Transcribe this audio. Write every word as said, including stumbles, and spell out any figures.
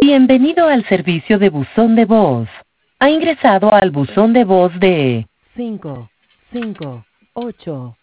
Bienvenido al servicio de buzón de voz. Ha ingresado al buzón de voz de cinco cinco ocho